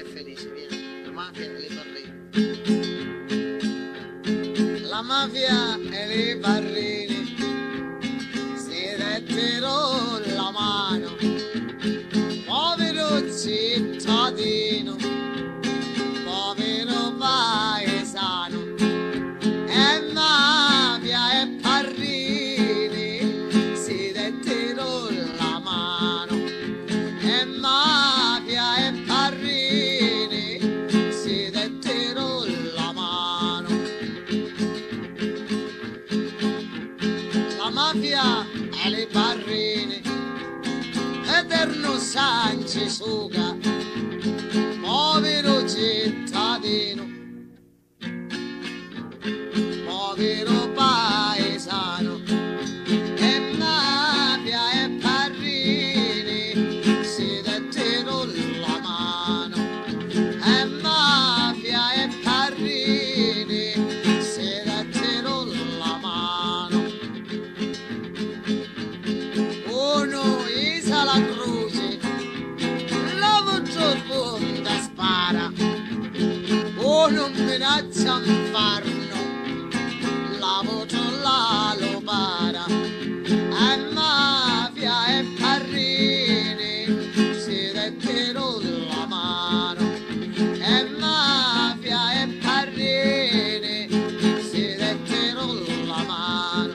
felice, via. La mafia e le barrine. La mafia e le barrine si dettero la mano, povero cittadino, povero paesano, e mafia e barrine si dettero la mano, e mafia e barrine si dettero la mano. La mafia e le barrine, eterno San Gesuga, povero cittadino, povero paesano, e mafia e barrine si dettero la mano, e mafia e barrine si dettero la mano. Uno isa la croce, l'altro punta spara, uno minaccia un farno, l'altro la lo para, e mafia e barrine si dettero la mano, e mafia e barrine si dettero la mano.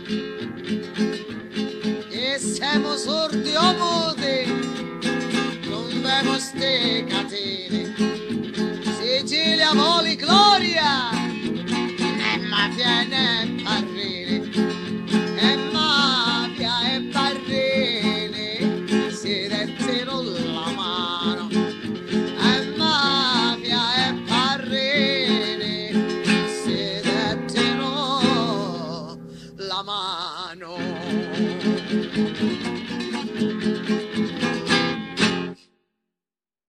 E siamo sordi o muti, non vemo ste catene, Sicilia voli gloria, e mafia e barrine, e mafia e barrine si dettero la mano, e mafia e barrine si dettero la mano.